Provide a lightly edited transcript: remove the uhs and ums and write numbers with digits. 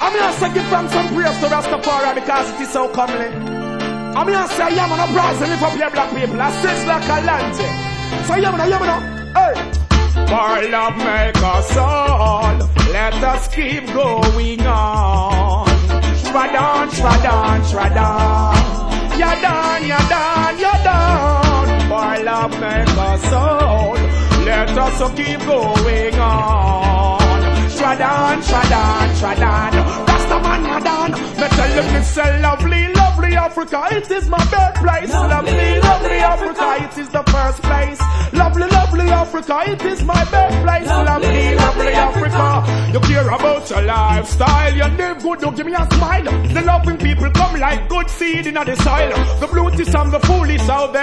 I'm here to give them some praise to Rastafari because it is so comely. I'm here to say, yeah, man, I'm proud to live up here, black people. I sense like a land. So, yeah, man, hey. For love make us all, let us keep going on. Shradan, shradan, shradan. You're done, you're done, you're done. For love make us all, let us keep going on. Shradan, shradan, shradan. Rastaman, yadan. Me tell you, me say lovely, lovely Africa. It is my birthplace. Lovely, lovely Africa. It is the first place. Lovely, lovely Africa. It is my birthplace. Lovely, lovely Africa. You care about your lifestyle. You live good. You give me a smile. The loving people come like good seed in the soil. The beauties and the foolish out there.